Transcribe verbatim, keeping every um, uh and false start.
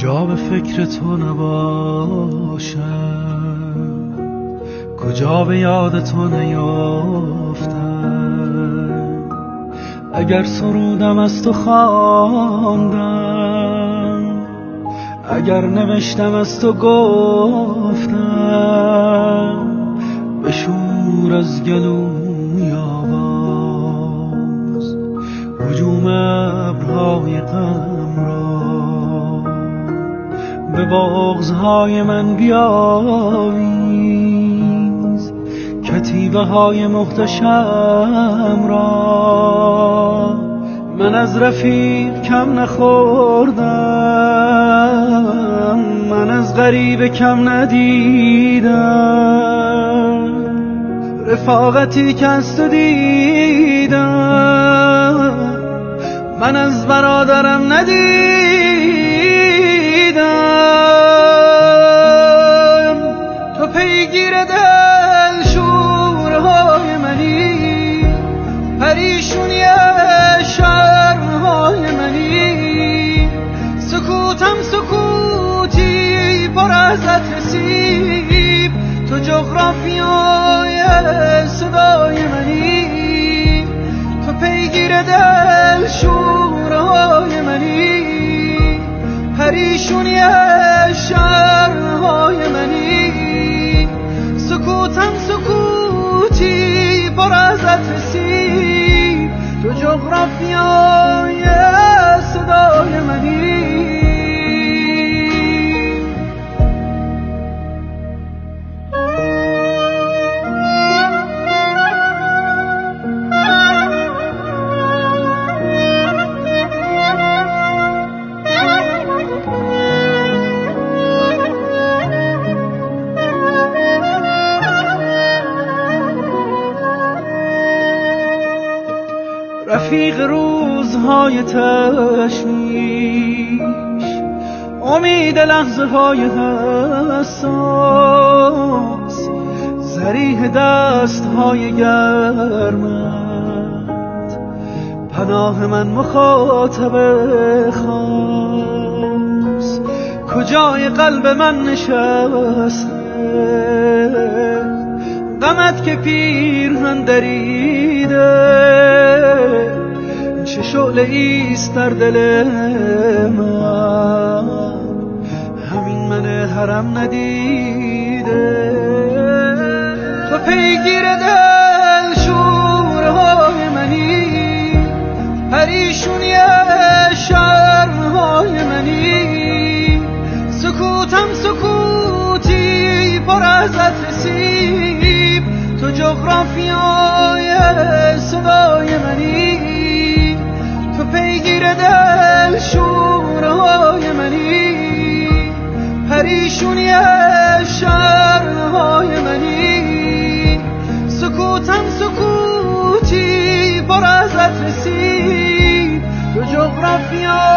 کجا به فکر تو نباشم، کجا به یاد تو نیافتم. اگر سرودم از تو خواندم، اگر نوشتم از تو گفتم، بشور از گلوی آواز هجوم ابرهای غم را. به بغضهای من بیاویز کتیبه های محتشم را. من از رفیق کم نخوردم، من از غریب کم ندیدم. رفاقتی که از تو دیدم، من از برادرم ندیدم. تو پیگیر دل شورهای منی، پریشونی شرمهای منی. سکوتم سکوتی پر از نصیب، تو جغرافیای صدای منی. تو پیگیر دل شورهای منی، پریشونی شرمهای منی. سکوتم سکوتی پر از نصیب، تو جغرافیای صدای منی. رفیق روزهای تشویش، امید لحظه های حساس، ذریح دست های گرمت، پناه من مخاطب خاص. کجای قلب من نشسته غمت که پیرهن دریده؟ چه شعله ایست در دل من، همین من حرم ندیده. تو پیگیر دل شورهای منی، پریشونی شرمهای منی. سکوتم سکوتی پر از نصیب، تو جغرافیای صدای منی. تو پیگیر دل شورهای منی، پریشونی شرمهای منی. سکوتم سکوتی پر از نصیب، تو جغرافیای